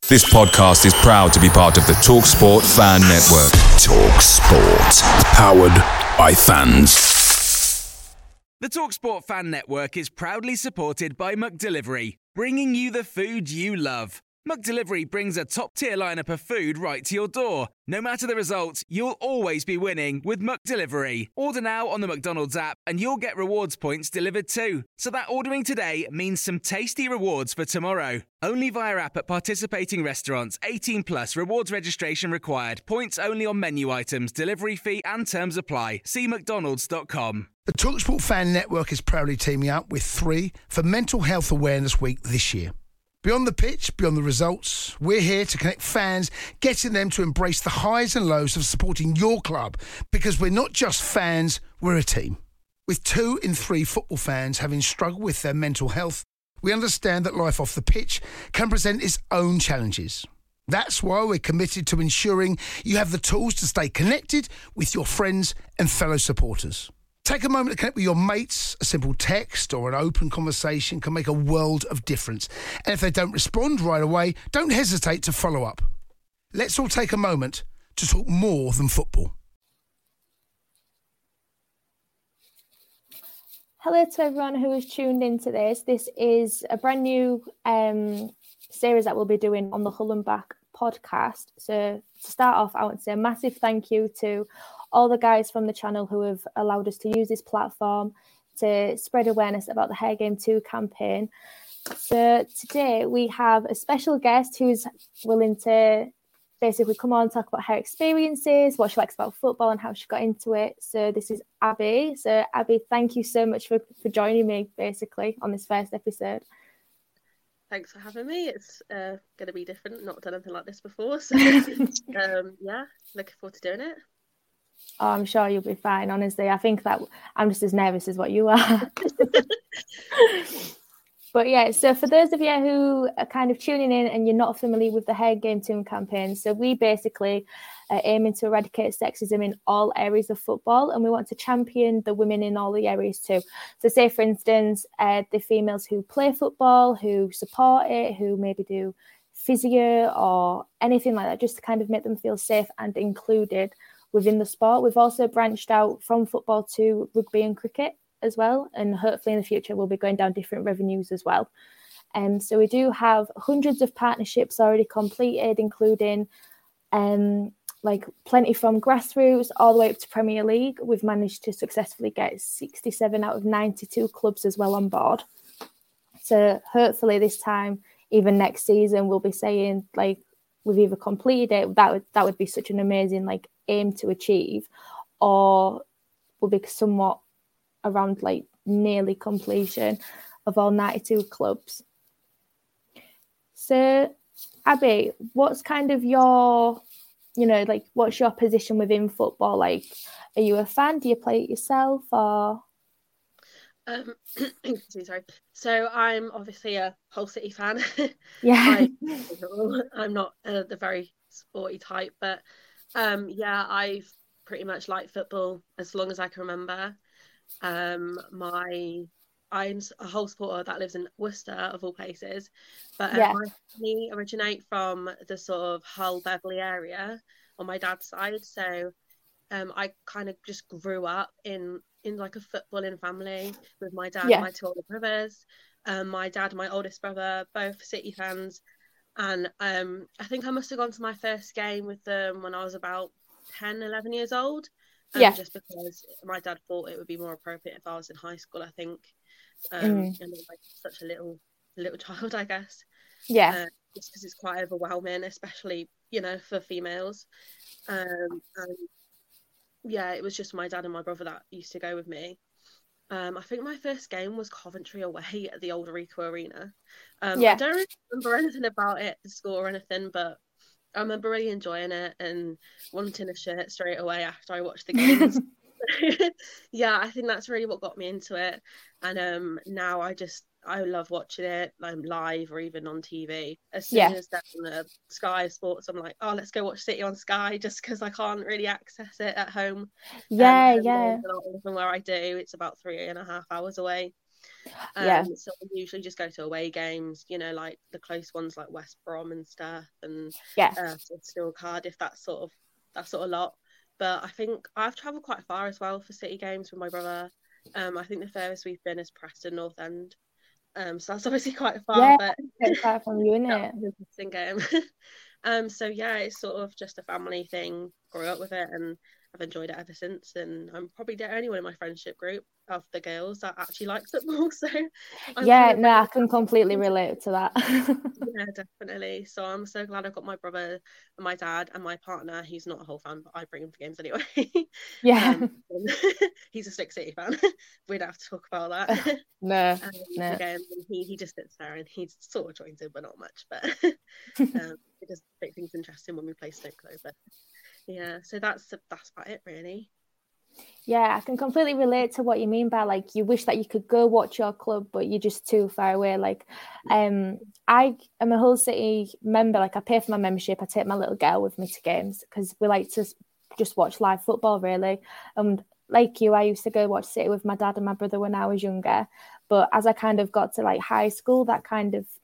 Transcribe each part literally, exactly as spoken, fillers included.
This podcast is proud to be part of the TalkSport Fan Network. TalkSport. Powered by fans. The TalkSport Fan Network is proudly supported by McDelivery, bringing you the food you love. McDelivery brings a top-tier lineup of food right to your door. No matter the result, you'll always be winning with McDelivery. Order now on the McDonald's app and you'll get rewards points delivered too. So that ordering today means some tasty rewards for tomorrow. Only via app at participating restaurants. eighteen plus, rewards registration required. Points only on menu items, delivery fee and terms apply. See mcdonalds dot com. The TalkSport Fan Network is proudly teaming up with three for Mental Health Awareness Week this year. Beyond the pitch, beyond the results, we're here to connect fans, getting them to embrace the highs and lows of supporting your club, because we're not just fans, we're a team. With two in three football fans having struggled with their mental health, we understand that life off the pitch can present its own challenges. That's why we're committed to ensuring you have the tools to stay connected with your friends and fellow supporters. Take a moment to connect with your mates. A simple text or an open conversation can make a world of difference. And if they don't respond right away, don't hesitate to follow up. Let's all take a moment to talk more than football. Hello to everyone who has tuned into this. This is a brand new um, series that we'll be doing on the Hull and Back podcast. So to start off, I want to say a massive thank you to all the guys from the channel who have allowed us to use this platform to spread awareness about the Hair Game two campaign. So today we have a special guest who's willing to basically come on and talk about her experiences, what she likes about football and how she got into it. So this is Abby. So Abby, thank you so much for, for joining me basically on this first episode. Thanks for having me. It's uh, going to be different. Not done anything like this before. So um, yeah, looking forward to doing it. Oh, I'm sure you'll be fine, honestly. I think that I'm just as nervous as what you are. But yeah, so for those of you who are kind of tuning in and you're not familiar with the Hair Game two campaign, so we basically are aiming to eradicate sexism in all areas of football, and we want to champion the women in all the areas too. So say, for instance, uh, the females who play football, who support it, who maybe do physio or anything like that, just to kind of make them feel safe and included within the sport. We've also branched out from football to rugby and cricket as well, and hopefully in the future we'll be going down different revenues as well. And um, so we do have hundreds of partnerships already completed, including um, like plenty from grassroots all the way up to Premier League. We've managed to successfully get sixty-seven out of ninety-two clubs as well on board. So hopefully this time, even next season, we'll be saying like we've either completed it, that would that would be such an amazing like aim to achieve, or will be somewhat around like nearly completion of all ninety-two clubs. So Abby, what's kind of your, you know, like what's your position within football? Like, are you a fan? Do you play it yourself or? Um, sorry. So I'm obviously a Hull City fan. Yeah. I, I'm not uh, the very sporty type, but um, yeah, I've pretty much liked football as long as I can remember. Um, my I'm a Hull supporter that lives in Worcester, of all places, but um, yeah. my family originate from the sort of Hull Beverley area on my dad's side. So um, I kind of just grew up in in like a footballing family with my dad yeah. and my two older brothers. Um, my dad and my oldest brother, both City fans. And um, I think I must have gone to my first game with them when I was about ten, eleven years old. Um, yeah. Just because my dad thought it would be more appropriate if I was in high school, I think. Um, mm. And like such a little little child, I guess. Yeah. Uh, just because it's quite overwhelming, especially, you know, for females. Um, and yeah, it was just my dad and my brother that used to go with me. Um, I think my first game was Coventry away at the old Ricoh Arena. Um, yeah. I don't really remember anything about it, the score or anything, but I remember really enjoying it and wanting a shirt straight away after I watched the games. Yeah, I think that's really what got me into it. And um, now I just, I love watching it um, live or even on T V. As soon yeah. as they're on the Sky Sports, I'm like, oh, let's go watch City on Sky, just because I can't really access it at home. Yeah, um, yeah. From where I do, it's about three and a half hours away. Um, Yeah. So we usually just go to away games, you know, like the close ones like West Brom and stuff, and Yeah. uh, still Cardiff, that sort of that sort of lot. But I think I've travelled quite far as well for City games with my brother. Um, I think the furthest we've been is Preston North End. Um, so that's obviously quite far, Yeah, but it's far from you, isn't that it? was an interesting game. um, so yeah, it's sort of just a family thing. Grew up with it, and I've enjoyed it ever since. And I'm probably the only one in my friendship group of the girls that actually likes football. So I'm Yeah, kind of no, I can completely relate to that. yeah, definitely. So I'm so glad I've got my brother and my dad and my partner. He's not a whole fan, but I bring him to games anyway. Yeah. um, he's a Slick City fan. We'd have to talk about that. No, um, no. Again, he he just sits there and he sort of joins in, but not much. But um, it does make things interesting when we play Stoke, though. But yeah, so that's that's about it, really. Yeah, I can completely relate to what you mean by like you wish that you could go watch your club, but you're just too far away. Like, um, I am a Hull City member. Like, I pay for my membership. I take my little girl with me to games because we like to just watch live football, really. And like you, I used to go watch City with my dad and my brother when I was younger. But as I kind of got to like high school, that kind of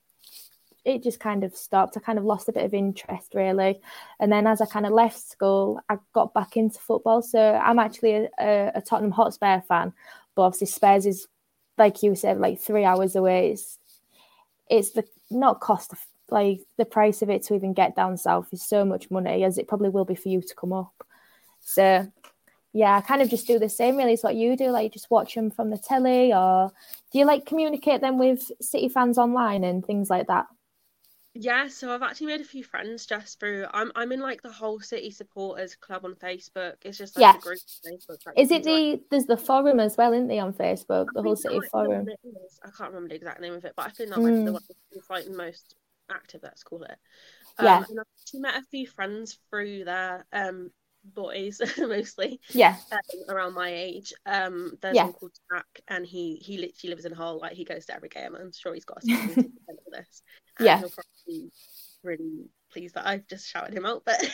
it just kind of stopped. I kind of lost a bit of interest, really. And then as I kind of left school, I got back into football. So I'm actually a, a, a Tottenham Hotspur fan, but obviously Spurs is, like you said, like three hours away. It's, it's the not cost of, like the price of it to even get down south is so much money, as it probably will be for you to come up. So yeah, I kind of just do the same, really. It's what you do, like just watch them from the telly, or do you like communicate them with City fans online and things like that? Yeah, so I've actually made a few friends just through. I'm I'm in like the Hull City supporters club on Facebook. It's just like Yeah. a group on Facebook. Like, Is you it can join. the there's the forum as well, isn't there, on Facebook, the I Hull think City that might be the forum? one it is. I can't remember the exact name of it, but I think that might be the one that's like the most active, let's call it. Um, Yeah. And I've actually met a few friends through there, um, boys mostly, Yeah. um, around my age. Um, there's Yeah. one called Jack, and he he literally lives in Hull. Like, he goes to every game. I'm sure he's got a season ticket for this. And Yeah. he'll probably be really pleased that I've just shouted him out. But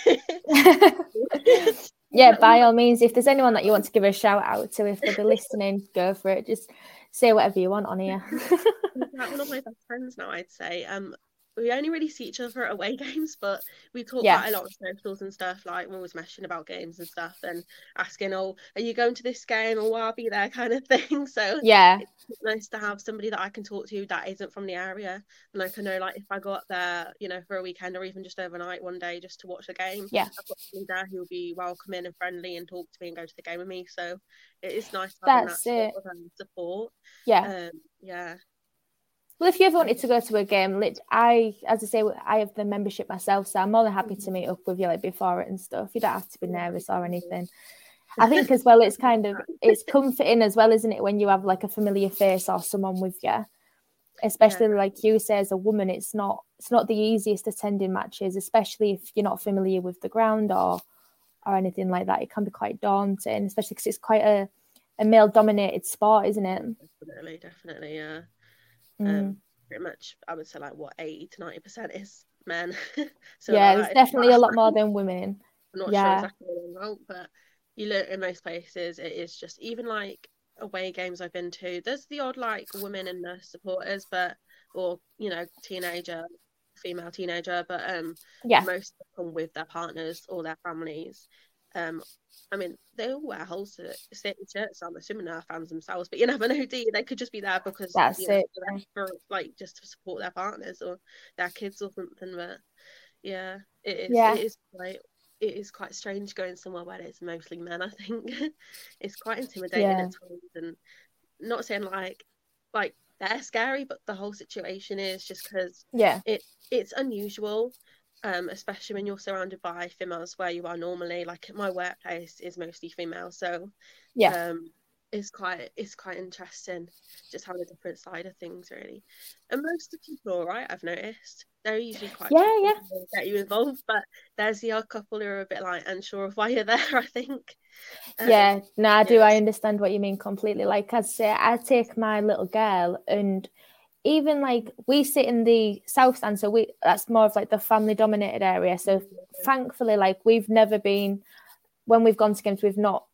Yeah, by all means, if there's anyone that you want to give a shout out to, if they'll be listening, go for it. Just say whatever you want on here. He's like one of my best friends now, I'd say. Um, we only really see each other at away games, but we talk Yeah. quite a lot on socials and stuff. Like, we're always meshing about games and stuff, and asking, "Oh, are you going to this game?" or "Well, I'll be there," kind of thing. So Yeah. it's nice to have somebody that I can talk to that isn't from the area, and like, I know, like, if I go up there, you know, for a weekend or even just overnight one day just to watch the game, Yeah. I've got somebody there who'll be welcoming and friendly and talk to me and go to the game with me. So it is nice having That's that it. sort of um, support. Yeah. Um, yeah. Well, if you ever wanted to go to a game, lit- I, as I say, I have the membership myself, so I'm more than happy to meet up with you like before it and stuff. You don't have to be nervous or anything. I think as well, it's kind of it's comforting as well, isn't it, when you have like a familiar face or someone with you. Especially Yeah. like you say, as a woman, it's not it's not the easiest attending matches, especially if you're not familiar with the ground or or anything like that. It can be quite daunting, especially because it's quite a, a male dominated sport, isn't it? Definitely, definitely, yeah. Mm. Um, pretty much, I would say like what eighty to ninety percent is men. So Yeah, like, there's that is definitely a class. lot more than women. I'm not sure Yeah. exactly what I'm wrong, but you look in most places, it is just even like away games I've been to. There's the odd like women and nurse supporters, but or you know teenager, female teenager, but um, Yeah. most of them come with their partners or their families. Um, I mean, they all wear Hull City shirts. So I'm assuming they're fans themselves, but you never know, do you? They could just be there because That's you know, it. they're there for like just to support their partners or their kids or something. But yeah, it is. Yeah. It is quite. It is quite strange going somewhere where it's mostly men. I think it's quite intimidating Yeah. at times, and not saying like like they're scary, but the whole situation is just because Yeah. it it's unusual. Um, especially when you're surrounded by females where you are normally. Like, my workplace is mostly female, so Yeah. um, it's quite it's quite interesting just having a different side of things, really. And most of the people are all right, I've noticed. They're usually quite Yeah, people yeah. who get you involved, but there's the odd couple who are a bit like unsure of why you're there, I think. Um, Yeah, no, I do. yeah. I understand what you mean completely. Like I say, I take my little girl, and even like we sit in the south stand, so we that's more of like the family dominated area. So thankfully, like we've never been when we've gone to games, we've not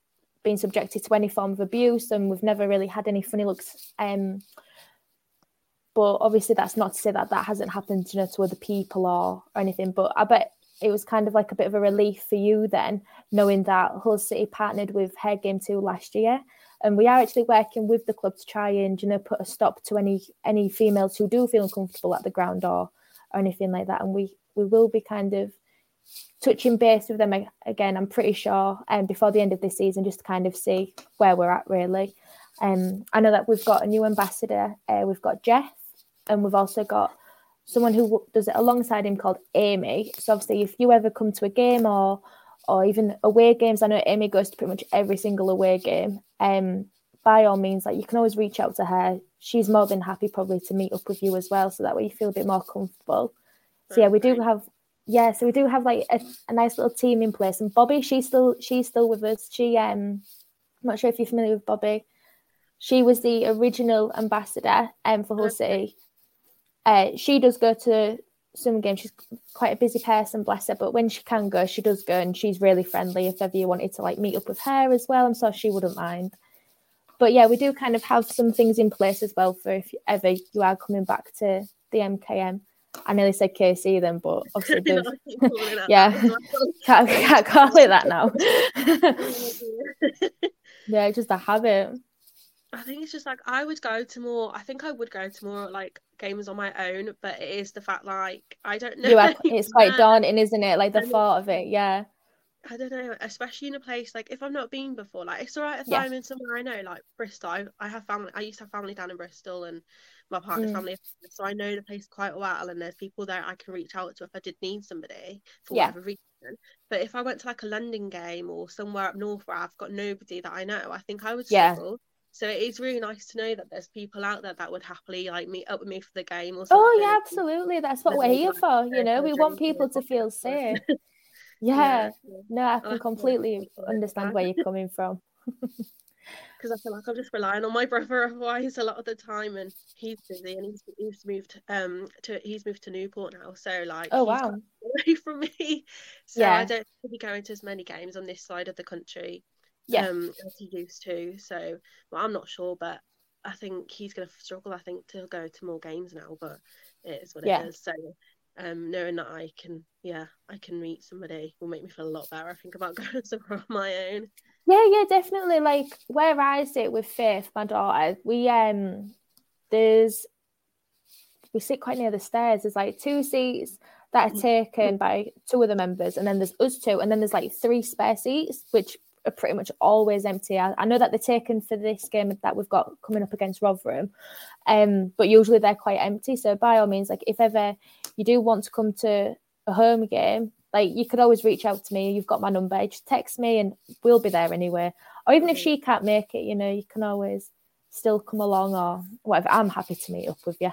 been subjected to any form of abuse, and we've never really had any funny looks. Um, but obviously that's not to say that that hasn't happened, you know, to other people or, or anything. But I bet it was kind of like a bit of a relief for you then, knowing that Hull City partnered with Hair Game two last year. And we are actually working with the club to try and, you know, put a stop to any any females who do feel uncomfortable at the ground or, or anything like that. And we, we will be kind of touching base with them again, I'm pretty sure, um, before the end of this season, just to kind of see where we're at, really. Um, I know that we've got a new ambassador. Uh, we've got Jeff, and we've also got someone who does it alongside him called Amy. So obviously, if you ever come to a game or or even away games, I know Amy goes to pretty much every single away game. Um, by all means, like you can always reach out to her. She's more than happy probably to meet up with you as well, so that way you feel a bit more comfortable. So yeah, we do have yeah, so we do have like a, a nice little team in place. And Bobby, she's still she's still with us. She um, I'm not sure if you're familiar with Bobby. She was the original ambassador um for Hull City. Uh, she does go to some games. She's quite a busy person, bless her, but when she can go, she does go, and she's really friendly. If ever you wanted to like meet up with her as well, I'm sure she wouldn't mind. But yeah, we do kind of have some things in place as well for if ever you are coming back to the M K M. I nearly said K C then, but obviously yeah, can't, can't call it that now. Yeah, just a habit. I think it's just like I would go to more. I think I would go to more like games on my own, but it is the fact like I don't know. You are, it's quite daunting, isn't it? Like the thought of it, yeah. I don't know, especially in a place like if I've not been before, like it's all right if yeah. I'm in somewhere I know, like Bristol. I, I have family. I used to have family down in Bristol, and my partner's mm. family, so I know the place quite well. And there's people there I can reach out to if I did need somebody for yeah. whatever reason. But if I went to like a London game or somewhere up north where I've got nobody that I know, I think I would struggle. Yeah. So it is really nice to know that there's people out there that would happily like meet up with me for the game or something. Oh yeah, absolutely. That's what we're here for. You know, we want people to feel safe. Yeah. yeah. No, I can completely understand where you're coming from. Because I feel like I'm just relying on my brother otherwise a lot of the time, and he's busy, and he's he's moved um to he's moved to Newport now, so like oh he's wow away from me. So yeah. I don't be going to as many games on this side of the country. Yeah. Um, as he used to. So, well, I'm not sure, but I think he's going to struggle, I think, to go to more games now, but it is what yeah. it is. So, um, knowing that I can, yeah, I can meet somebody will make me feel a lot better, I think, about going somewhere on my own. Yeah, yeah, definitely. Like, where I sit with Faith, my daughter, we, um, there's, we sit quite near the stairs. There's, like, two seats that are taken by two of the members, and then there's us two, and then there's, like, three spare seats, which are pretty much always empty. I, I know that they're taken for this game that we've got coming up against Rotherham, um, but usually they're quite empty. So by all means, like if ever you do want to come to a home game, like you could always reach out to me. You've got my number. Just text me and we'll be there anyway. Or even if she can't make it, you know, you can always still come along or whatever. I'm happy to meet up with you.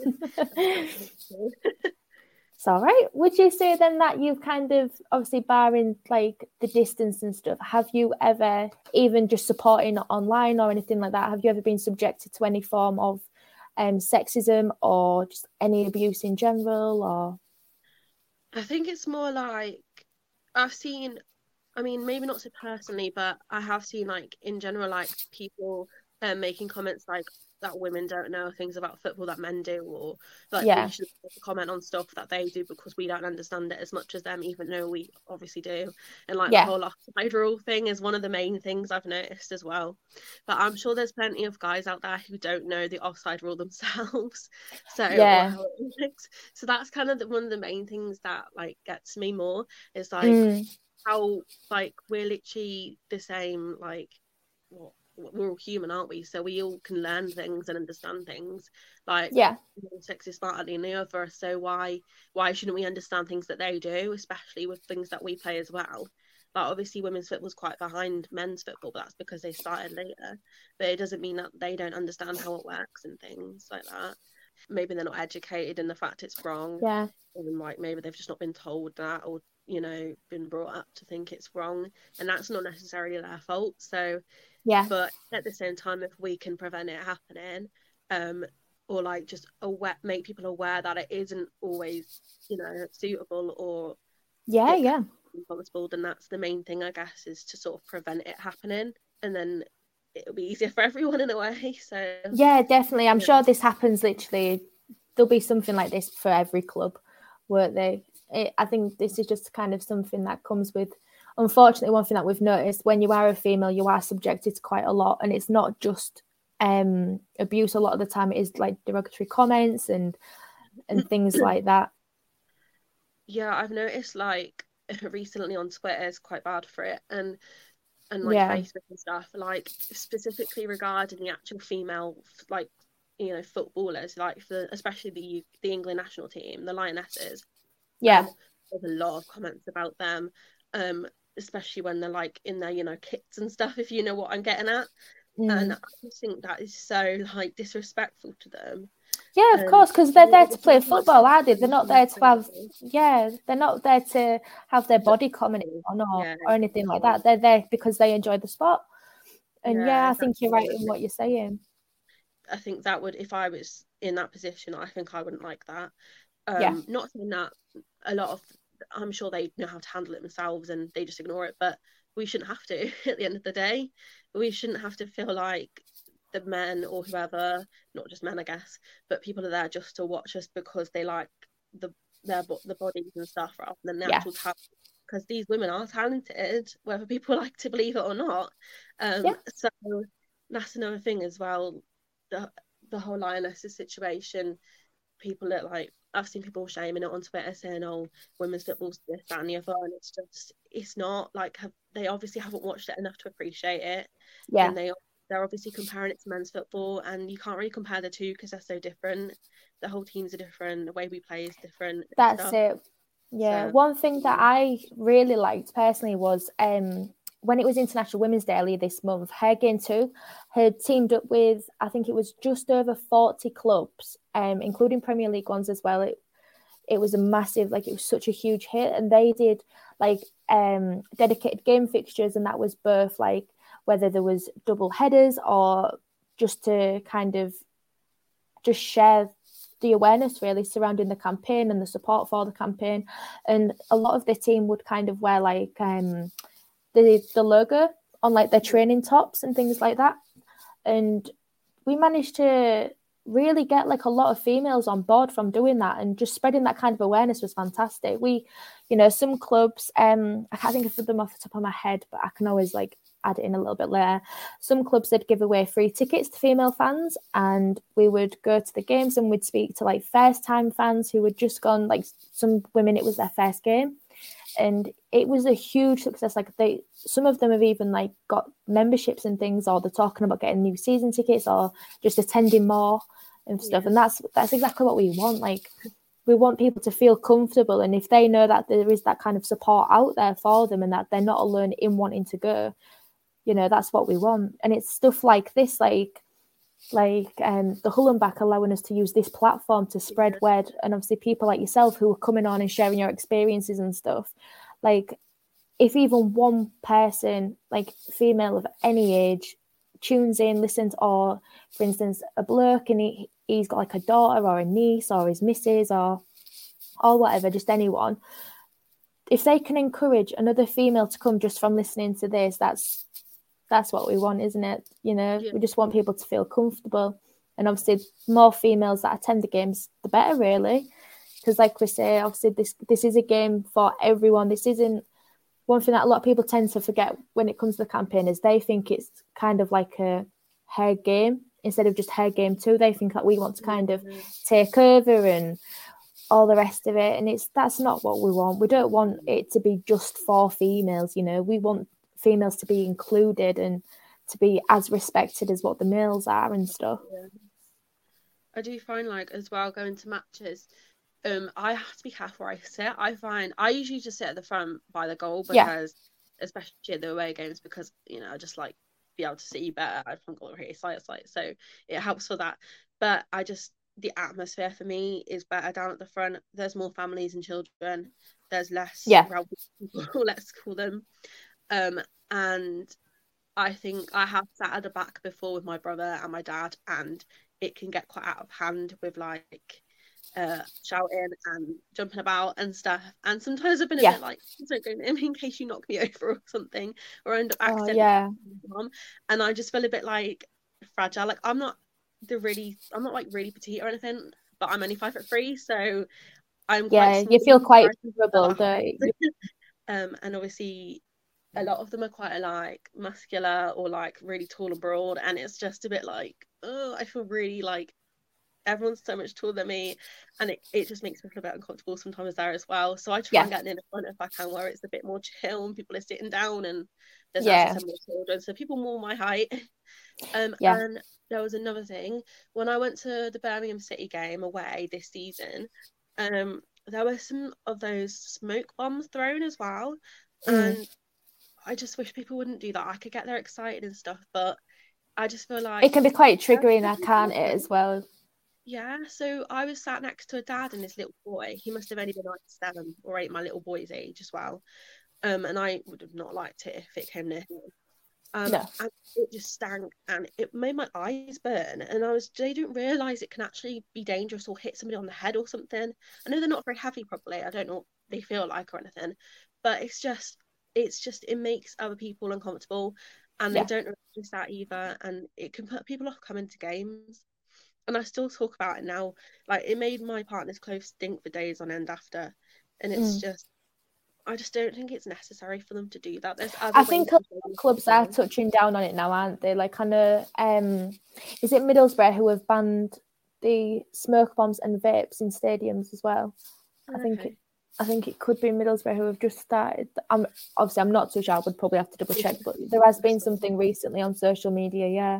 It's all right. Would you say then that you've kind of, obviously barring like the distance and stuff, have you ever, even just supporting online or anything like that, have you ever been subjected to any form of um, sexism or just any abuse in general? Or I think it's more like I've seen, I mean, maybe not so personally, but I have seen like in general, like people um, making comments like, that women don't know things about football that men do, or like yeah. we should comment on stuff that they do because we don't understand it as much as them, even though we obviously do. And like yeah. the whole offside rule thing is one of the main things I've noticed as well. But I'm sure there's plenty of guys out there who don't know the offside rule themselves. So yeah. so that's kind of the, one of the main things that like gets me more is like mm. how like we're literally the same, like what we're all human, aren't we? So we all can learn things and understand things. Like, yeah, sex is smarter than the other. So why why shouldn't we understand things that they do, especially with things that we play as well? Like, obviously, women's football's quite behind men's football, but that's because they started later. But it doesn't mean that they don't understand how it works and things like that. Maybe they're not educated in the fact it's wrong. Yeah. And like maybe they've just not been told that, or you know, been brought up to think it's wrong, and that's not necessarily their fault. So. Yeah. But at the same time, if we can prevent it happening, um, or like just aware, make people aware that it isn't always, you know, suitable or yeah, yeah, impossible, then that's the main thing, I guess, is to sort of prevent it happening. and then it'll be easier for everyone in a way. So yeah, definitely. I'm yeah. sure this happens literally. There'll be something like this for every club, won't they? It, I think this is just kind of something that comes with, unfortunately, one thing that we've noticed, when you are a female, you are subjected to quite a lot, and it's not just um abuse. A lot of the time it is like derogatory comments and and things like that. Yeah, I've noticed like recently on Twitter is quite bad for it, and and like Yeah. Facebook and stuff, like specifically regarding the actual female, like, you know, footballers, like for especially the U- the England national team, the Lionesses. Yeah. Um, there's a lot of comments about them, um, especially when they're like in their, you know, kits and stuff, if you know what I'm getting at. And Mm. I just think that is so like disrespectful to them. Yeah, of Um, course, because they're and there it to was play just, like, football, are they? They're not there to have, crazy. yeah, they're not there to have their body commented on or, Yeah, or anything like that. They're there because they enjoy the sport. And yeah, yeah, I think you're right in exactly. what you're saying. I think that would, if I was in that position, I think I wouldn't like that. Um, Yeah. Not saying that a lot of, I'm sure they know how to handle it themselves and they just ignore it, but we shouldn't have to at the end of the day. We shouldn't have to feel like the men or whoever, not just men, I guess, but people are there just to watch us because they like the their the bodies and stuff rather than the Yeah. actual talent. Because these women are talented, whether people like to believe it or not. Um, Yeah. So that's another thing as well. The the whole Lionesses situation. People that like, I've seen people shaming it on Twitter saying, "Oh, women's football's this, that, and the other," and it's just, it's not like, have, they obviously haven't watched it enough to appreciate it, Yeah. and they they're obviously comparing it to men's football, and you can't really compare the two because they're so different. The whole teams are different. The way we play is different. and That's stuff. it. Yeah. So, One thing that I really liked personally was um when it was International Women's Day earlier this month, her game two had teamed up with, I think it was just over forty clubs, um, including Premier League ones as well. It it was a massive, like, it was such a huge hit, and they did like um dedicated game fixtures, and that was both like whether there was double headers or just to kind of just share the awareness really surrounding the campaign and the support for the campaign. And a lot of the team would kind of wear like um the the logo on like their training tops and things like that. And we managed to really get like a lot of females on board from doing that, and just spreading that kind of awareness was fantastic. We, you know, some clubs, um, I can't think of them off the top of my head, but I can always like add it in a little bit later. Some clubs would give away free tickets to female fans, and we would go to the games and we'd speak to like first time fans who had just gone, like some women, it was their first game. And it was a huge success. Like they, some of them have even like got memberships and things, or they're talking about getting new season tickets or just attending more and stuff. Yeah. And that's that's exactly what we want. Like we want people to feel comfortable, and if they know that there is that kind of support out there for them and that they're not alone in wanting to go, you know, that's what we want. And it's stuff like this, like like um the Hullenbach allowing us to use this platform to spread Yeah. word, and obviously people like yourself who are coming on and sharing your experiences and stuff. Like if even one person, like female of any age, tunes in, listens, or for instance a bloke and he, he's got like a daughter or a niece or his missus or or whatever, just anyone, if they can encourage another female to come just from listening to this, that's that's what we want, isn't it? You know, Yeah. we just want people to feel comfortable. And obviously more females that attend the games, the better, really. Because like we say, obviously this this is a game for everyone. This isn't, one thing that a lot of people tend to forget when it comes to the campaign is they think it's kind of like a her game instead of just her game too. They think that we want to kind of take over and all the rest of it. And it's that's not what we want. We don't want it to be just for females, you know. We want females to be included and to be as respected as what the males are and stuff. Yeah. I do find like as well going to matches, um, I have to be careful where I sit. I find I usually just sit at the front by the goal because, yeah. especially at the away games, because you know I just like be able to see better. I haven't got a really sight sight, so it helps for that. But I just, the atmosphere for me is better down at the front. There's more families and children. There's less yeah. rowdy people, let's call them. Um, and I think I have sat at the back before with my brother and my dad, and it can get quite out of hand with like uh, shouting and jumping about and stuff. And sometimes I've been a Yeah. bit like, don't go near me in case you knock me over or something, or end up Oh, accidentally. yeah. Mom. And I just feel a bit like fragile. Like I'm not the really, I'm not like really petite or anything, but I'm only five foot three, so I'm Yeah, quite small you feel quite in vulnerable, comparison to don't you? other heights. um, and obviously a lot of them are quite like muscular or like really tall and broad, and it's just a bit like, oh, I feel really like everyone's so much taller than me, and it, it just makes me feel a bit uncomfortable sometimes there as well. So I try Yeah. and get in the front if I can, where it's a bit more chill and people are sitting down and there's Yeah. actually some more children, so people more my height. Um, Yeah. and there was another thing when I went to the Birmingham City game away this season. Um, there were some of those smoke bombs thrown as well, Mm. and I just wish people wouldn't do that. I could get there excited and stuff, but I just feel It like can be quite triggering, can't it, as well? yeah. So I was sat next to a dad and his little boy. He must have only been like seven or eight, my little boy's age as well. Um, and I would have not liked it if it came near him. Um, No. and it just stank and it made my eyes burn. And I was, they didn't realise it can actually be dangerous or hit somebody on the head or something. I know they're not very heavy, probably. I don't know what they feel like or anything, but it's just, it's just, it makes other people uncomfortable, and Yeah. they don't notice that either. And it can put people off coming to games. And I still talk about it now. Like, it made my partner's clothes stink for days on end after. And it's Mm. just, I just don't think it's necessary for them to do that. There's other I think ways a to lot do of clubs are touching down on it now, aren't they? Like, I know, um, is it Middlesbrough who have banned the smoke bombs and vapes in stadiums as well? I think Okay. it, I think it could be Middlesbrough who have just started. I'm obviously I'm not too sure. I would probably have to double check, but there has been something recently on social media. Yeah.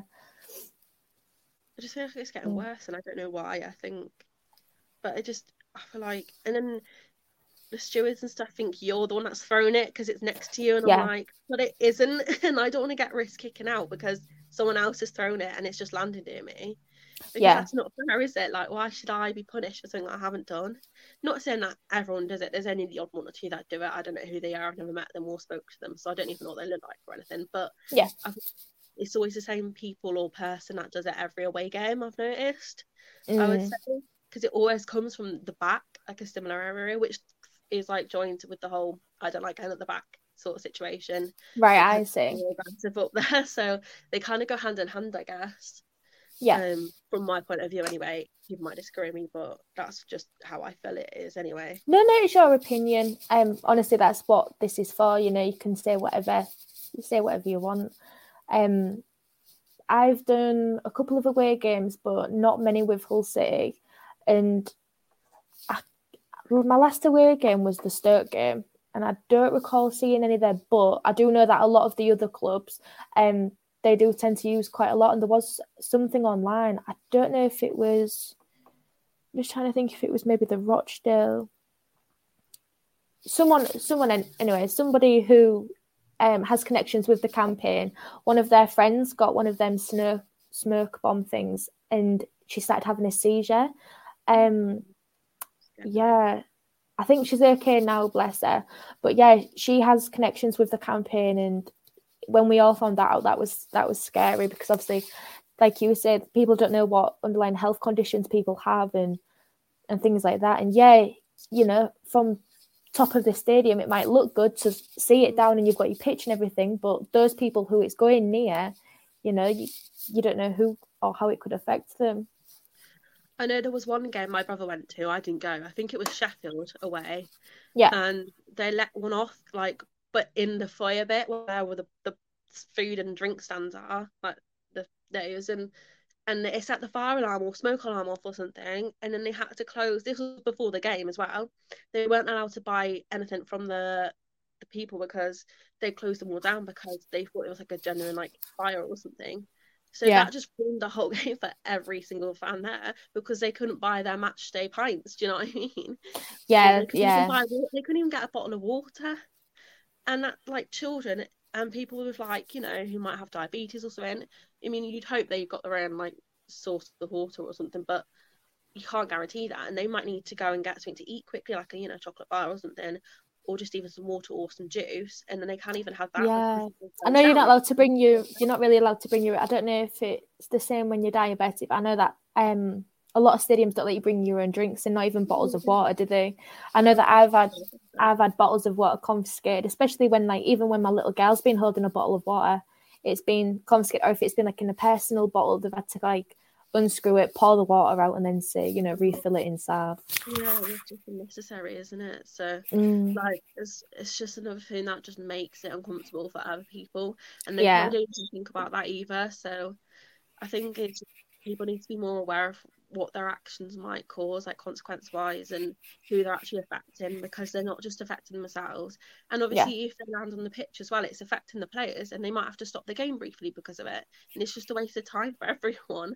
I just feel like it's getting Mm. worse, and I don't know why. I think, but I just, I feel like, and then the stewards and stuff think you're the one that's thrown it because it's next to you, and Yeah. I'm like, but it isn't, and I don't want to get risk kicking out because someone else has thrown it and it's just landed near me. Because Yeah. that's not fair, is it? Like, why should I be punished for something that I haven't done? Not saying that everyone does it. There's only the odd one or two that do it. I don't know who they are. I've never met them or spoke to them, so I don't even know what they look like or anything. But Yeah. I think it's always the same people or person that does it every away game, I've noticed. Mm. I would say, because it always comes from the back, like a similar area, which is like joined with the whole I don't like going at the back sort of situation. Right, I see. Aggressive up there, so they kind of go hand in hand, I guess. Yeah. Um, from my point of view, anyway. People might disagree with me, but that's just how I feel it is, anyway. No, no, it's your opinion. Um, honestly, that's what this is for. You know, you can say whatever, you say whatever you want. Um, I've done a couple of away games, but not many with Hull City. And I, my last away game was the Stoke game, and I don't recall seeing any there. But I do know that a lot of the other clubs, um, they do tend to use quite a lot. And there was something online. I don't know if it was. I'm just trying to think if it was maybe the Rochdale. Someone, someone, anyway, somebody who um, has connections with the campaign. One of their friends got one of them smoke smoke bomb things, and she started having a seizure. Um, yeah, I think she's okay now, bless her. But yeah, she has connections with the campaign, and when we all found that out, that was that was scary because obviously, like you said, people don't know what underlying health conditions people have and and things like that. And yeah, you know, from top of the stadium, it might look good to see it down and you've got your pitch and everything, but those people who it's going near, you know, you, you don't know who or how it could affect them. I know there was one game my brother went to, I didn't go. I think it was Sheffield away. Yeah. And they let one off, like, but in the foyer bit where where the, the food and drink stands are, like the those, and and it set the fire alarm or smoke alarm off or something, and then they had to close. This was before the game as well. They weren't allowed to buy anything from the the people because they closed them all down because they thought it was like a genuine like fire or something. So Yeah. that just ruined the whole game for every single fan there because they couldn't buy their match day pints. Do you know what I mean? Yeah, they couldn't yeah. even buy water. They couldn't even get a bottle of water. And that, like, children and people with, like, you know, who might have diabetes or something. I mean, you'd hope they've got their own, like, source of water or something, but you can't guarantee that. And they might need to go and get something to eat quickly, like a, you know, chocolate bar or something, or just even some water or some juice. And then they can't even have that. Yeah. I know you're not allowed to bring you, you're not really allowed to bring your, I don't know if it's the same when you're diabetic, but I know that um, a lot of stadiums don't let you bring your own drinks and not even bottles of water, do they? I know that I've had I've had bottles of water confiscated, especially when like even when my little girl's been holding a bottle of water, it's been confiscated, or if it's been like in a personal bottle, they've had to like unscrew it, pour the water out, and then say, you know, refill it inside. Yeah, it's just unnecessary, isn't it? So Mm. like it's it's just another thing that just makes it uncomfortable for other people, and they Yeah. probably don't even think about that either. So I think it's people need to be more aware of what their actions might cause, like consequence wise, and who they're actually affecting, because they're not just affecting themselves. And obviously, if they land on the pitch as well, it's affecting the players, and they might have to stop the game briefly because of it. And it's just a waste of time for everyone.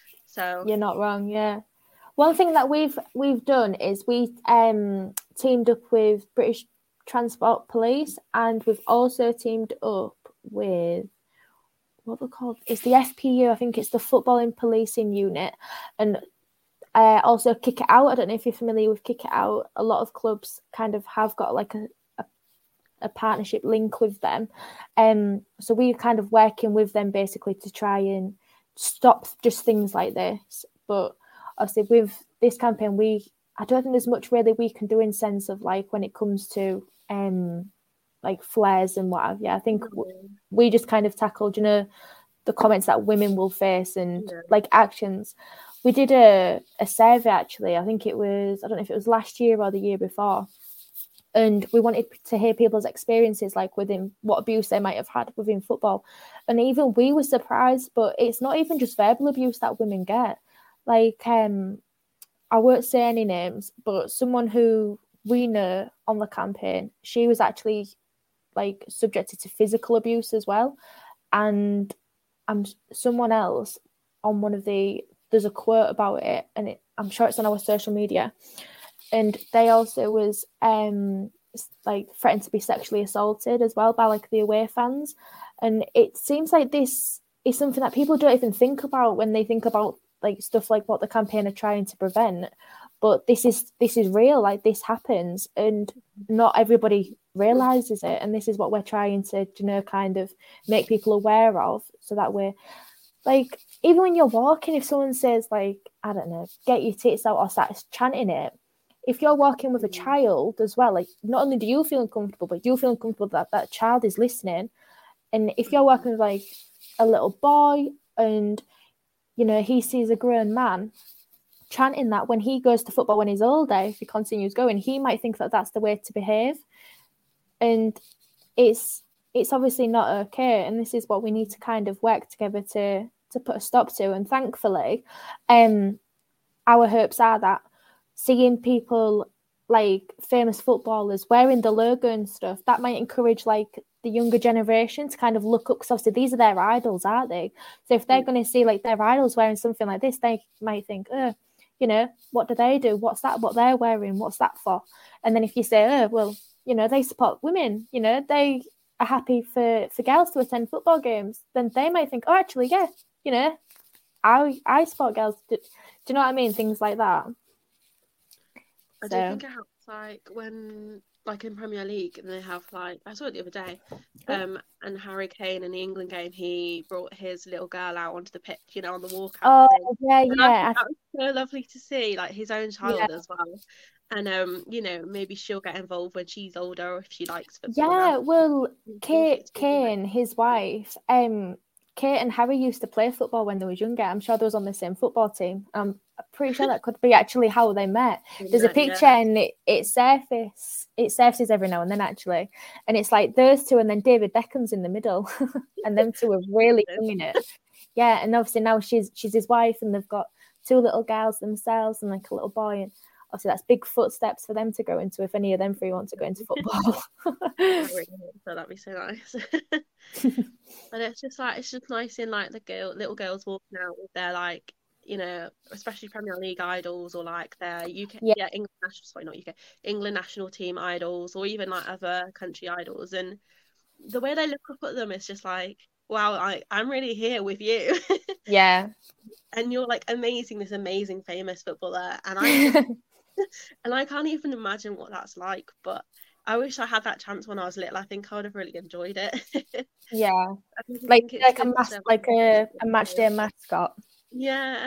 So You're not wrong, yeah. One thing that we've we've done is we um teamed up with British Transport Police, and we've also teamed up with what they're called. It's the F P U, I think it's the Footballing Policing Unit, and uh, also Kick It Out. I don't know if you're familiar with Kick It Out. A lot of clubs kind of have got like a a, a partnership link with them, um. So we're kind of working with them basically to try and stop just things like this. But obviously with this campaign, we I don't think there's much really we can do in sense of like when it comes to um like flares and what have you. I think w- we just kind of tackled, you know, the comments that women will face and yeah. like actions. We did a, a survey actually, I think it was, I don't know if it was last year or the year before, and we wanted to hear people's experiences like within what abuse they might have had within football. And even we were surprised, but it's not even just verbal abuse that women get. Like um I won't say any names, but someone who we know on the campaign, she was actually like subjected to physical abuse as well. And um, someone else on one of the, there's a quote about it, and it, I'm sure it's on our social media, and they also was um like threatened to be sexually assaulted as well by like the away fans. And it seems like this is something that people don't even think about when they think about like stuff like what the campaign are trying to prevent. But this is this is real, like this happens, and not everybody realizes it. And this is what we're trying to, you know, kind of make people aware of, so that we're like, even when you're walking, if someone says like, I don't know, get your tits out or starts chanting it, if you're walking with a child as well, like not only do you feel uncomfortable, but you feel uncomfortable that that child is listening. And if you're walking with like a little boy and, you know, he sees a grown man chanting that when he goes to football when he's older, if he continues going, he might think that that's the way to behave. And it's it's obviously not okay. And this is what we need to kind of work together to to put a stop to. And thankfully, um, our hopes are that seeing people like famous footballers wearing the logo and stuff, that might encourage like the younger generation to kind of look up, because obviously these are their idols, aren't they? So if they're going to see like their idols wearing something like this, they might think, oh, you know, what do they do? What's that? What they're wearing? What's that for? And then if you say, oh, well, you know, they support women, you know, they are happy for, for girls to attend football games, then they might think, oh, actually, yeah, you know, I I support girls. Do, do you know what I mean? Things like that. I So. do think it helps, like when, like in Premier League, and they have like, I saw it the other day, um, and Harry Kane in the England game, he brought his little girl out onto the pitch, you know, on the walkout. Oh thing. yeah, And yeah. I think that was so lovely to see, like his own child Yeah. as well. And um, you know, maybe she'll get involved when she's older, or if she likes football. Yeah, now. well, I think Kate it's really Kane, his wife, um, Kate and Harry used to play football when they were younger. I'm sure they was on the same football team. I'm pretty sure that could be actually how they met. good. There's a Yeah, picture yeah. and it, it surface it surfaces every now and then actually, and it's like those two and then David Beckham's in the middle, and them two are really young in it. Yeah, and obviously now she's she's his wife, and they've got two little girls themselves and like a little boy, and obviously that's big footsteps for them to go into if any of them three want to go into football. I really hope so. That'd be so nice. And it's just like, it's just nice in like the girl, little girls walking out with their like, you know, especially Premier League idols, or like their U K, Yeah. yeah, England national, sorry, not U K, England national team idols, or even like other country idols. And the way they look up at them is just like, wow, I, I'm really here with you. Yeah. And you're like amazing, this amazing famous footballer, and I just, and I can't even imagine what that's like. But I wish I had that chance when I was little. I think I would have really enjoyed it. Yeah. I just Like think it's like a good mas- to- like a, a match day mascot. Yeah,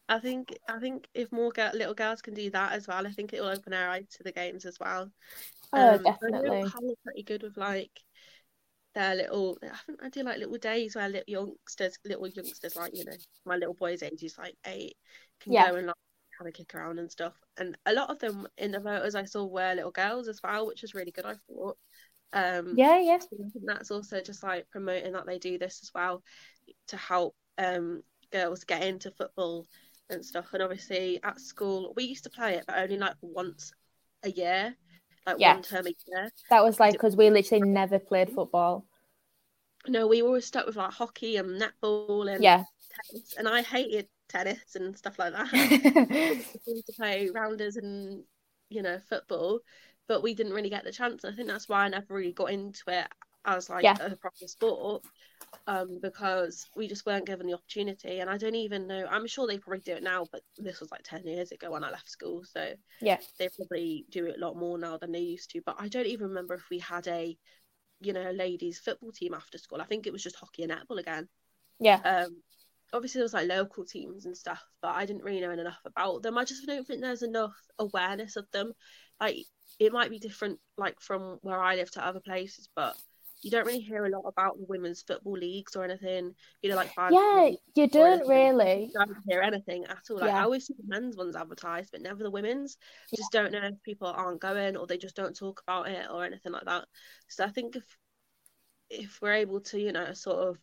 I think I think if more girl, little girls can do that as well, I think it will open our eyes to the games as well. Oh, Um, definitely. I know Hull are pretty good with like their little. I think I do like little days where little youngsters, little youngsters like you know my little boy's age is like eight, can Yeah. go and like kind of kick around and stuff. And a lot of them in the photos I saw were little girls as well, which was really good. I thought. Um, Yeah, yeah. so I think that's also just like promoting that they do this as well to help um girls get into football and stuff. And obviously at school we used to play it, but only like once a year, like Yeah. one term a year. That was like because we literally never played football. No, we were always stuck with like hockey and netball and Yeah. tennis, and I hated tennis and stuff like that. We used to play rounders and you know football, but we didn't really get the chance. And I think that's why I never really got into it as like Yeah. a proper sport, um, because we just weren't given the opportunity. And I don't even know. I'm sure they probably do it now, but this was like ten years ago when I left school, so Yeah. they probably do it a lot more now than they used to. But I don't even remember if we had a, you know, ladies football team after school. I think it was just hockey and netball again. Yeah. Um, obviously there was like local teams and stuff, but I didn't really know enough about them. I just don't think there's enough awareness of them. Like it might be different, like from where I live to other places, but you don't really hear a lot about the women's football leagues or anything. You know, like Yeah, you don't really. You don't hear anything at all. Like Yeah. I always see the men's ones advertised, but never the women's. Yeah. Just don't know if people aren't going or they just don't talk about it or anything like that. So I think if if we're able to, you know, sort of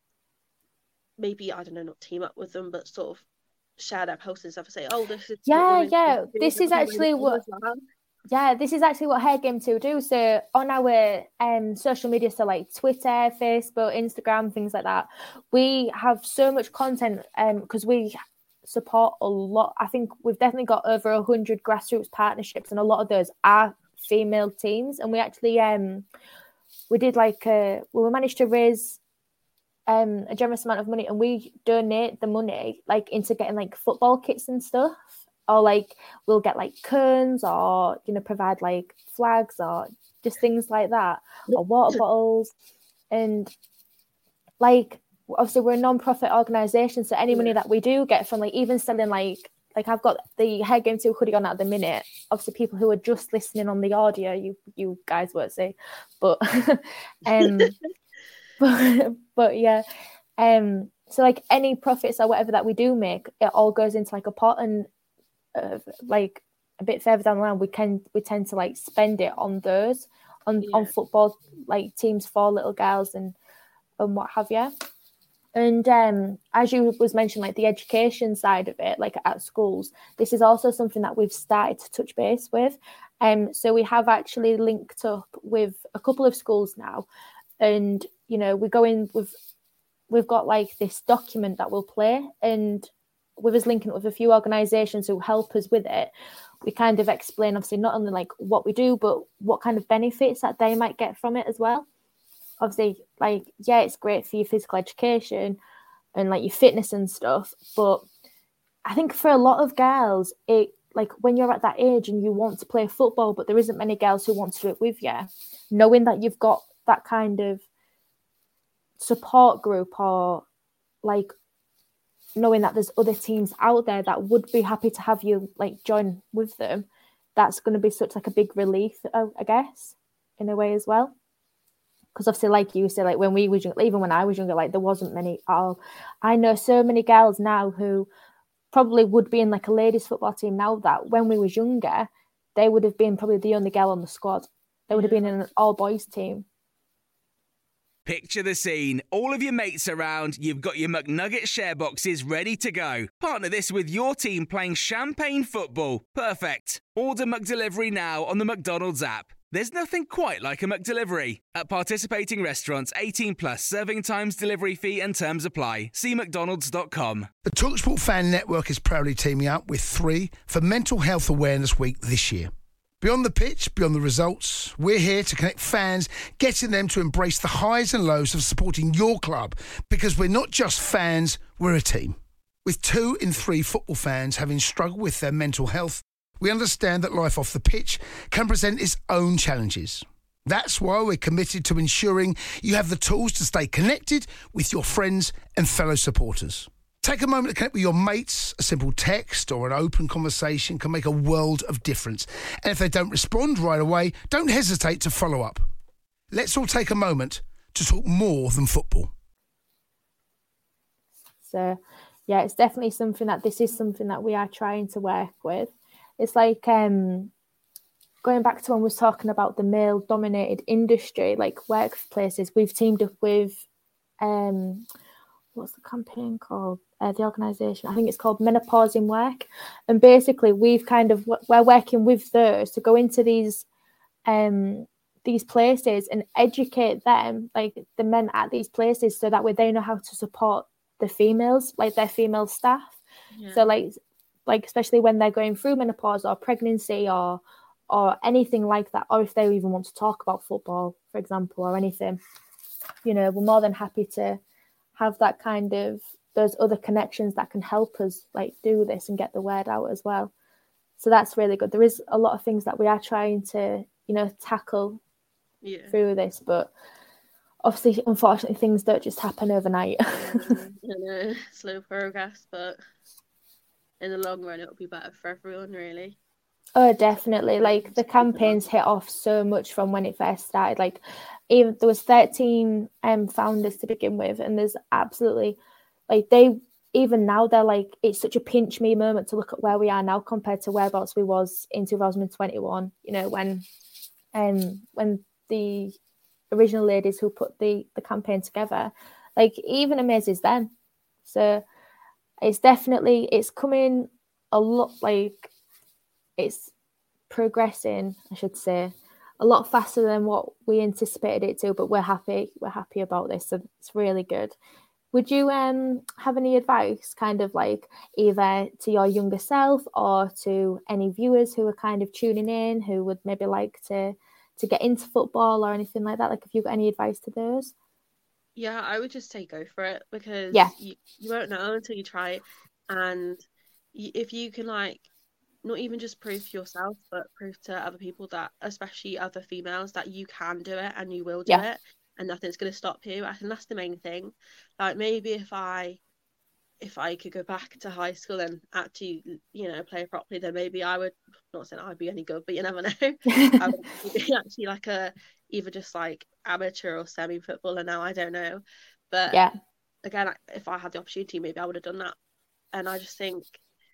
maybe I don't know, not team up with them, but sort of share their posts and stuff and say, oh, this is Yeah, what yeah. women do, This is what women actually do what- as well. Yeah, this is actually what Hair Game two do. So on our um social media, so like Twitter, Facebook, Instagram, things like that, we have so much content um because we support a lot. I think we've definitely got over a hundred grassroots partnerships, and a lot of those are female teams. And we actually um we did like a well, we managed to raise um a generous amount of money, and we donate the money like into getting like football kits and stuff. Or like we'll get like cones, or you know, provide like flags, or just things like that, or water bottles, and like obviously we're a non-profit organisation, so any money Yeah. that we do get from like even selling like like I've got the Hair Game two hoodie on at the minute. Obviously, people who are just listening on the audio, you you guys won't see, but um, but but yeah, um, so like any profits or whatever that we do make, it all goes into like a pot, and Uh, like a bit further down the line, we can we tend to like spend it on those on Yeah. on football like teams for little girls and and what have you. And um, as you was mentioning, like the education side of it, like at schools, this is also something that we've started to touch base with. Um, so we have actually linked up with a couple of schools now, and you know we go in with we've got like this document that we'll play, and with us linking up with a few organisations who help us with it, we kind of explain obviously not only like what we do, but what kind of benefits that they might get from it as well. Obviously, like, yeah, it's great for your physical education and like your fitness and stuff, but I think for a lot of girls, it like when you're at that age and you want to play football, but there isn't many girls who want to do it with you, knowing that you've got that kind of support group, or like knowing that there's other teams out there that would be happy to have you like join with them, that's going to be such like a big relief, I guess, in a way as well. Because obviously, like you said, like when we were younger, even when I was younger, like there wasn't many at all. I know so many girls now who probably would be in like a ladies football team now that when we was younger, they would have been probably the only girl on the squad. They would have been in an all boys team. Picture the scene. All of your mates around, you've got your McNugget share boxes ready to go. Partner this with your team playing champagne football. Perfect. Order McDelivery now on the McDonald's app. There's nothing quite like a McDelivery. At participating restaurants, eighteen plus, serving times, delivery fee and terms apply. See mcdonalds dot com. The TalkSport Fan Network is proudly teaming up with three for Mental Health Awareness Week this year. Beyond the pitch, beyond the results, we're here to connect fans, getting them to embrace the highs and lows of supporting your club, because we're not just fans, we're a team. With two in three football fans having struggled with their mental health, we understand that life off the pitch can present its own challenges. That's why we're committed to ensuring you have the tools to stay connected with your friends and fellow supporters. Take a moment to connect with your mates. A simple text or an open conversation can make a world of difference. And if they don't respond right away, don't hesitate to follow up. Let's all take a moment to talk more than football. So, yeah, it's definitely something that this is something that we are trying to work with. It's like um, going back to when we was talking about the male-dominated industry, like workplaces, we've teamed up with, um, what's the campaign called? Uh, the organisation, I think it's called Menopause in Work. And basically we've kind of, we're working with those to go into these um, these places and educate them, like the men at these places, so that way they know how to support the females, like their female staff. Yeah. So like, like especially when they're going through menopause or pregnancy or or anything like that, or if they even want to talk about football, for example, or anything, you know, we're more than happy to have that kind of, those other connections that can help us like do this and get the word out as well. So that's really good. There is a lot of things that we are trying to, you know, tackle yeah. through this, but obviously, unfortunately, things don't just happen overnight. I know, slow progress, but in the long run, it'll be better for everyone, really. Oh, definitely. Like the campaigns hit off so much from when it first started. Like even there was thirteen um founders to begin with, and there's absolutely like they even now they're like, it's such a pinch me moment to look at where we are now compared to whereabouts we was in two thousand twenty-one. You know, when um when the original ladies who put the the campaign together, like even amazes them. So it's definitely it's coming a lot, like it's progressing, I should say, a lot faster than what we anticipated it to, but we're happy we're happy about this, so it's really good. Would you um have any advice, kind of like either to your younger self or to any viewers who are kind of tuning in who would maybe like to to get into football or anything like that? Like, have you got any advice to those? Yeah, I would just say go for it, because yeah. you, you won't know until you try it. And you, if you can, like, not even just prove to yourself, but prove to other people that, especially other females, that you can do it and you will do yeah. it and nothing's going to stop you. I think that's the main thing. Like, maybe if I if I could go back to high school and actually, you know, play properly, then maybe I would, not saying I'd be any good, but you never know. I would be actually like a, either just like amateur or semi-footballer now, I don't know. But yeah. again, if I had the opportunity, maybe I would have done that. And I just think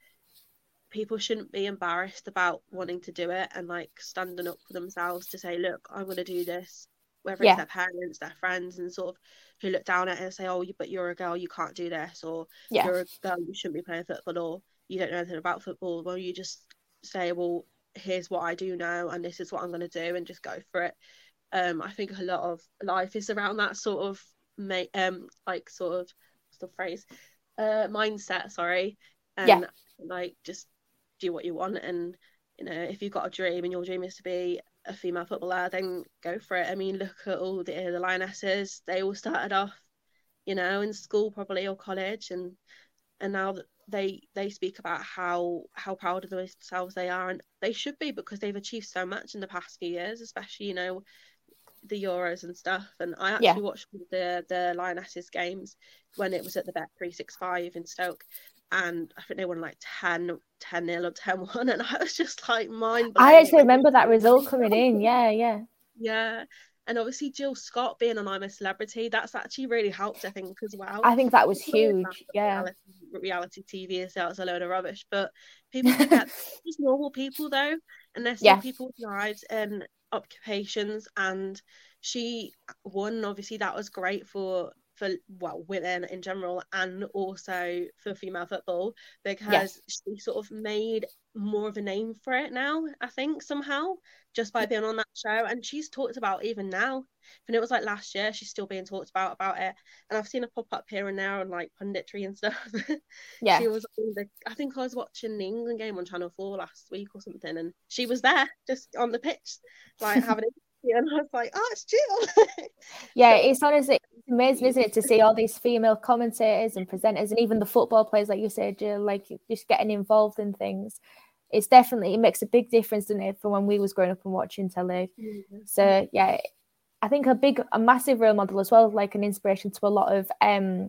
people shouldn't be embarrassed about wanting to do it and like standing up for themselves to say, look, I'm going to do this, whether yeah. it's their parents, their friends, and sort of who look down at it and say, oh, but you're a girl, you can't do this, or yeah. you're a girl, you shouldn't be playing football, or you don't know anything about football. Well, you just say, well, here's what I do know and this is what I'm going to do, and just go for it. Um, I think a lot of life is around that sort of, um, like sort of, what's the phrase? Uh, mindset, sorry. And yeah. like, just do what you want. And, you know, if you've got a dream and your dream is to be a female footballer, then go for it. I mean, look at all the, the Lionesses. They all started off, you know, in school probably, or college, and and now they they speak about how how proud of themselves they are, and they should be, because they've achieved so much in the past few years, especially, you know, the Euros and stuff. And I actually yeah. watched the the Lionesses games when it was at the Bet three sixty-five in Stoke, and I think they won like ten nil or ten one, and I was just like mind blowing. I actually remember that result coming in. Yeah, yeah. Yeah. And obviously Jill Scott being on I'm a Celebrity, that's actually really helped, I think, as well. I think that was huge. Yeah. Reality, reality T V is that's a load of rubbish, but people forget just normal people though, and they're still yeah. people's lives and occupations. And she won. Obviously, that was great for. for well women in general, and also for female football, because yes. she sort of made more of a name for it now, I think, somehow, just by being on that show. And she's talked about even now, and it was like last year, she's still being talked about about it. And I've seen her pop up here and there on like punditry and stuff. Yeah, she was on the, I think I was watching the England game on Channel four last week or something, and she was there just on the pitch, like having a and I was like, oh, it's Jill. Yeah, so, it's honestly it's amazing, isn't it, to see all these female commentators and presenters, and even the football players, like you said, Jill, like just getting involved in things. It's definitely, it makes a big difference, doesn't it, from when we was growing up and watching telly. Mm-hmm. So yeah, I think a big, a massive role model as well, like an inspiration to a lot of um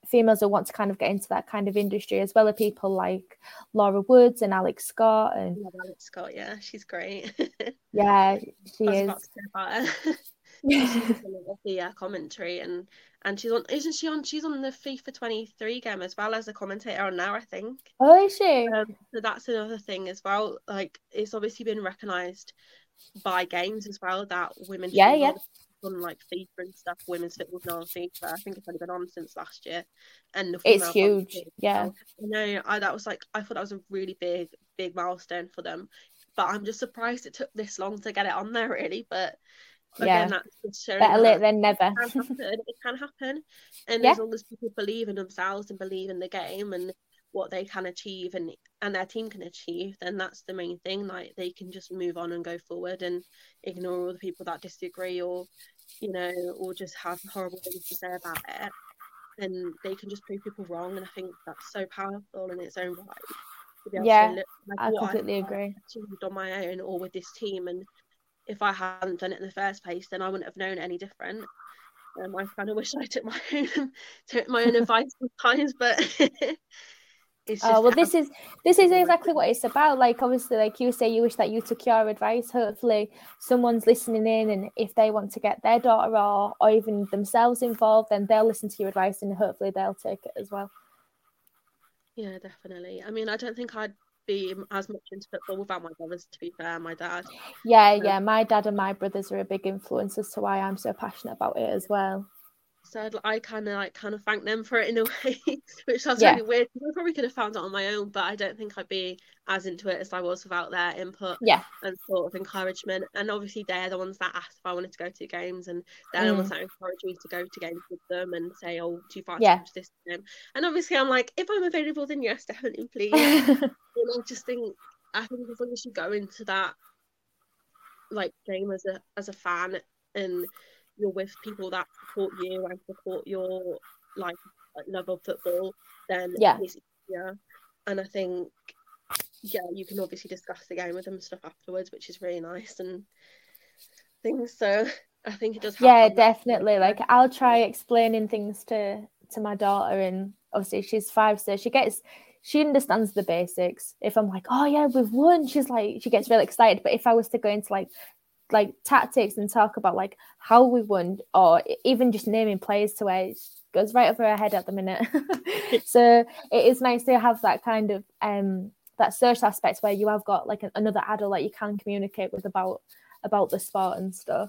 females who want to kind of get into that kind of industry, as well as people like Laura Woods and Alex Scott. And I love Alex Scott, yeah, she's great. Yeah, she I was is. about to say about her. She's on the uh, commentary, and and she's on, isn't she on? She's on the FIFA twenty-three game as well as a commentator on now, I think. Oh, is she? Um, so that's another thing as well. Like, it's obviously been recognised by games as well that women. Yeah, yeah. On like FIFA and stuff, women's football's now on FIFA. I think it's only been on since last year, and the it's huge. Yeah, you know, I that was like I thought that was a really big, big milestone for them. But I'm just surprised it took this long to get it on there, really. But yeah, again, that's just showing better late than never. It can happen. It can happen, and Yeah. as long as people believe in themselves and believe in the game and what they can achieve and and their team can achieve, then that's the main thing. Like, they can just move on and go forward and ignore all the people that disagree or, you know, or just have horrible things to say about it, and they can just prove people wrong. And I think that's so powerful in its own right. To be able Yeah, to look, like, I what completely I've agree. achieved on my own or with this team, and if I hadn't done it in the first place, then I wouldn't have known any different. Um, I kind of wish I took my own took my own advice sometimes, but it's just Oh, well, how- this is this is exactly what it's about. Like, obviously, like you say, you wish that you took your advice. Hopefully someone's listening in, and if they want to get their daughter or, or even themselves involved, then they'll listen to your advice and hopefully they'll take it as well. Yeah, definitely. I mean, I don't think I'd be as much into football without my brothers, to be fair, my dad. Yeah, yeah. My dad and my brothers are a big influence as to why I'm so passionate about it as well. So I'd, I kind of like kind of thank them for it in a way, which sounds Yeah. really weird. I probably could have found it on my own, but I don't think I'd be as into it as I was without their input Yeah, and sort of encouragement. And obviously, they're the ones that asked if I wanted to go to games, and they're the Mm. ones that encourage me to go to games with them and say, "Oh, do you fancy Yeah. watch this game?" And obviously, I'm like, if I'm available, then yes, definitely, please. And I just think, I think as long as you go into that like game as a as a fan, and you're with people that support you and support your like, like love of football, then Yeah. it's easier. And I think, yeah, you can obviously discuss the game with them and stuff afterwards, which is really nice and things. So I think it does help. yeah, on that. definitely. Like, I'll try explaining things to to my daughter, and obviously she's five, so she gets she understands the basics. If I'm like, oh yeah, we've won, she's like, she gets really excited. But if I was to go into like like tactics and talk about like how we won, or even just naming players to her, it goes right over her head at the minute. So it is nice to have that kind of um that social aspect where you have got like an, another adult that you can communicate with about about the sport and stuff.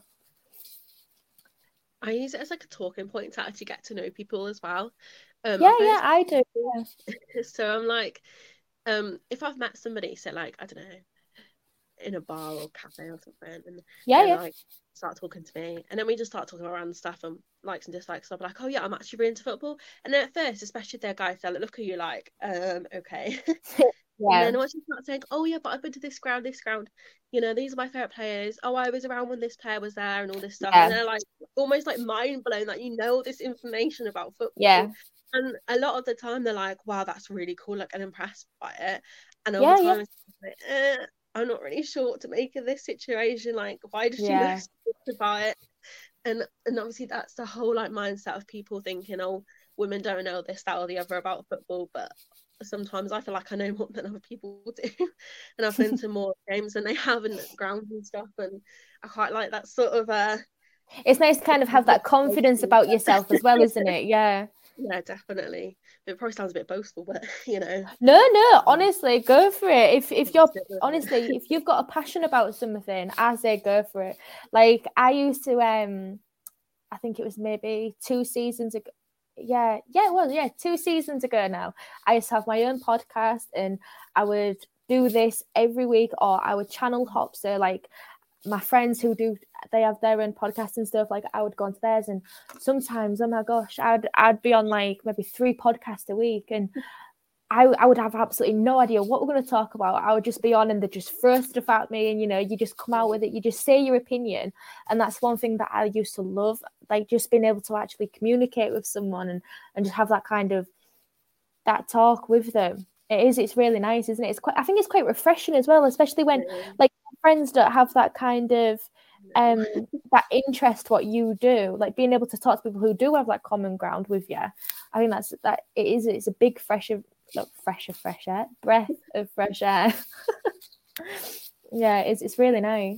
I use it as like a talking point to actually get to know people as well. Um, Yeah, I find yeah, it's I do. Yeah. So I'm like, um, if I've met somebody, so like, I don't know, in a bar or cafe or something, and Yeah, they yeah. like start talking to me, and then we just start talking about random stuff and likes and dislikes. So I'm like, oh yeah, I'm actually really into football. And then at first, especially if they're guys, they'll look at you like, um, okay. Yeah. And then once you start saying, oh yeah, but I've been to this ground, this ground, you know, these are my favourite players. Oh, I was around when this player was there and all this stuff. Yeah. And they're like almost like mind blown that you know all this information about football. Yeah. And a lot of the time they're like, wow, that's really cool, like, and impressed by it. And over Yeah, time yeah. it's like, eh, I'm not really sure what to make of this situation. Like, why does she Yeah. know so much about it? And and obviously that's the whole like mindset of people thinking, oh, women don't know this, that, or the other about football. But sometimes I feel like I know more than other people do, and I've been to more games than they have in grounds and stuff. And I quite like that sort of uh It's nice to kind of have that confidence about yourself as well, isn't it? Yeah. yeah, definitely. It probably sounds a bit boastful, but you know, No, no, honestly, go for it. If if you're honestly, if you've got a passion about something, I say go for it. Like, I used to um I think it was maybe two seasons ago. Yeah, yeah, it was, yeah, two seasons ago now. I used to have my own podcast, and I would do this every week, or I would channel hop. So like my friends who do, they have their own podcasts and stuff, like I would go onto theirs, and sometimes, oh my gosh, I'd I'd be on like maybe three podcasts a week, and I, I would have absolutely no idea what we're going to talk about. I would just be on, and they just throw stuff at me, and you know, you just come out with it, you just say your opinion. And that's one thing that I used to love, like just being able to actually communicate with someone and, and just have that kind of that talk with them. It is, it's really nice, isn't it? It's quite, I think it's quite refreshing as well, especially when like friends don't have that kind of um that interest what you do, like being able to talk to people who do have like common ground with you. I think that's that it is it's a big fresh of look fresh of fresh air breath of fresh air. Yeah, it's it's really nice.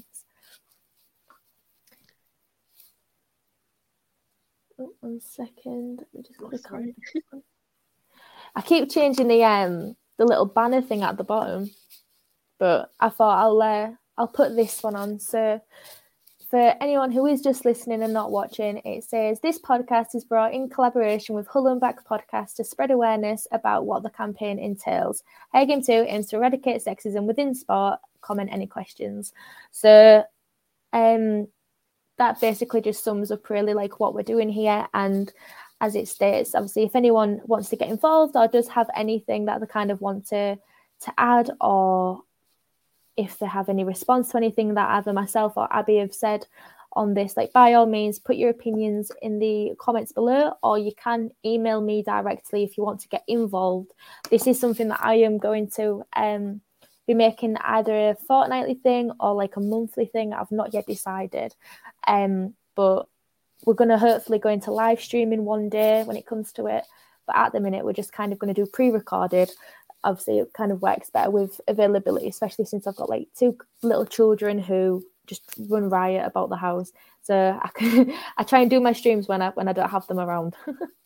Oh, one second. Let me just Oh, click sorry. on. I keep changing the um the little banner thing at the bottom, but I thought I'll uh, I'll put this one on. So for anyone who is just listening and not watching, it says this podcast is brought in collaboration with Hull and Back Podcast to spread awareness about what the campaign entails. Hair Game two aims to eradicate sexism within sport. Comment any questions. So um that basically just sums up really like what we're doing here. And as it states, obviously, if anyone wants to get involved or does have anything that they kind of want to to add, or if they have any response to anything that either myself or Abby have said on this, like by all means, put your opinions in the comments below, or you can email me directly if you want to get involved. This is something that I am going to um, be making either a fortnightly thing or like a monthly thing. I've not yet decided. Um, but we're going to hopefully go into live streaming one day when it comes to it. But at the minute, we're just kind of going to do pre-recorded. Obviously, it kind of works better with availability, especially since I've got like two little children who just run riot about the house. So I can, I try and do my streams when I when I don't have them around.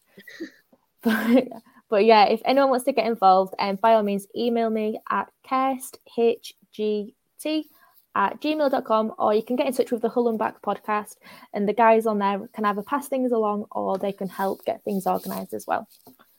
but, but yeah, if anyone wants to get involved, um, by all means, email me at kirsthgt at gmail dot com, or you can get in touch with the Hull and Back podcast, and the guys on there can either pass things along or they can help get things organised as well.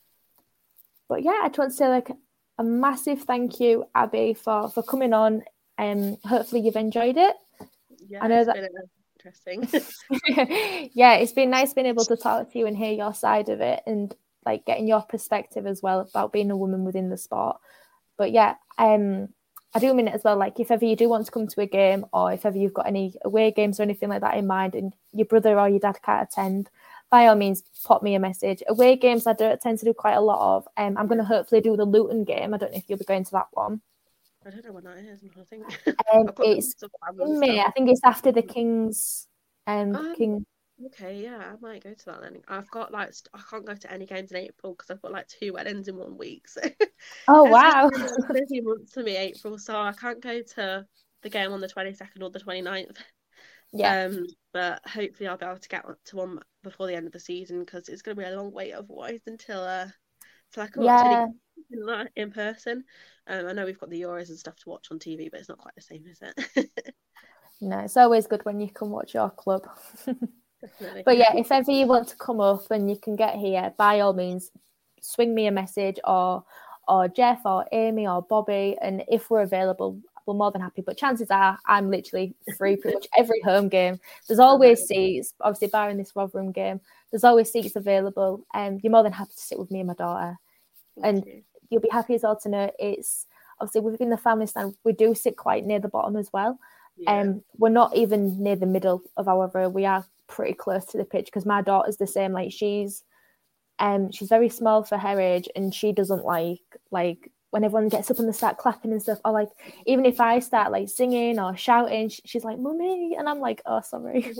But yeah, I just want to say like a massive thank you, Abby, for, for coming on. Um, hopefully you've enjoyed it. Yeah, I know it's that... been interesting. Yeah, it's been nice being able to talk to you and hear your side of it, and like getting your perspective as well about being a woman within the sport. But yeah, um, I do mean it as well, like if ever you do want to come to a game, or if ever you've got any away games or anything like that in mind and your brother or your dad can't attend, by all means, pop me a message. Away games I don't tend to do quite a lot of. Um, I'm going to hopefully do the Luton game. I don't know if you'll be going to that one. I don't know when that is. I think um, it's in May. I think it's after the Kings. Um, um, King. Okay, yeah, I might go to that then. I've got like st- I can't go to any games in April because I've got like two weddings in one week. So oh wow, it's a busy month for me, April. So I can't go to the game on the twenty-second or the twenty-ninth. Yeah. Um, but hopefully I'll be able to get to one before the end of the season, because it's going to be a long wait otherwise until uh, until I can watch yeah. any in person. Um, I know we've got the Euros and stuff to watch on T V, but it's not quite the same, is it? No, it's always good when you can watch your club. Definitely. But yeah, if ever you want to come up and you can get here, by all means, swing me a message, or or Jeff or Amy or Bobby, and if we're available, we're more than happy. But chances are I'm literally free pretty much every home game. There's always seats, obviously barring this Rotherham game, there's always seats available, and um, you're more than happy to sit with me and my daughter. Thank and you. You'll be happy as well to know it's obviously within the family stand, we do sit quite near the bottom as well. Yeah. Um, we're not even near the middle of our row. We are pretty close to the pitch, because my daughter's the same. Like she's um she's very small for her age, and she doesn't like like when everyone gets up and they start clapping and stuff, or like even if I start like singing or shouting, she's like mummy, and I'm like, oh sorry.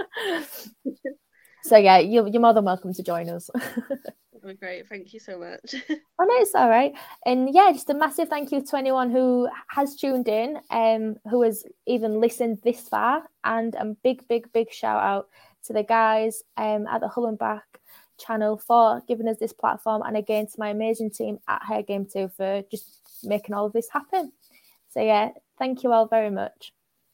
So yeah, you're, you're more than welcome to join us. That'd be great. Thank you so much. Oh no, it's all right. And yeah, just a massive thank you to anyone who has tuned in, um, who has even listened this far, and a big, big, big shout out to the guys um at the Hull and Back channel for giving us this platform, and again to my amazing team at Hair Game two for just making all of this happen. So yeah, thank you all very much.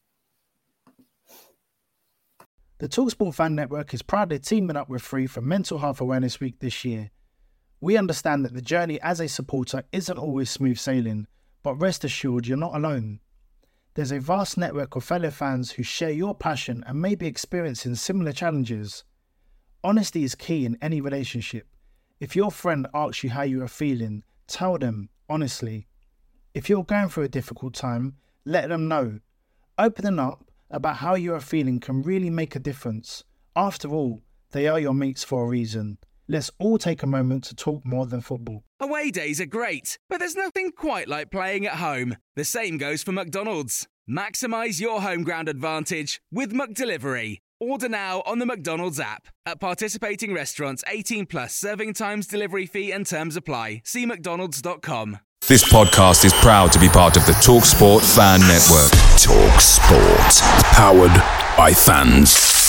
The TalkSport Fan Network is proudly teaming up with Free for Mental Health Awareness Week this year. We understand that the journey as a supporter isn't always smooth sailing, but rest assured you're not alone. There's a vast network of fellow fans who share your passion and may be experiencing similar challenges. Honesty is key in any relationship. If your friend asks you how you are feeling, tell them honestly. If you're going through a difficult time, let them know. Opening up about how you are feeling can really make a difference. After all, they are your mates for a reason. Let's all take a moment to talk more than football. Away days are great, but there's nothing quite like playing at home. The same goes for McDonald's. Maximise your home ground advantage with McDelivery. Order now on the McDonald's app. At participating restaurants, eighteen plus, serving times, delivery fee and terms apply. See mcdonalds dot com. This podcast is proud to be part of the TalkSport Fan Network. TalkSport. Powered by fans.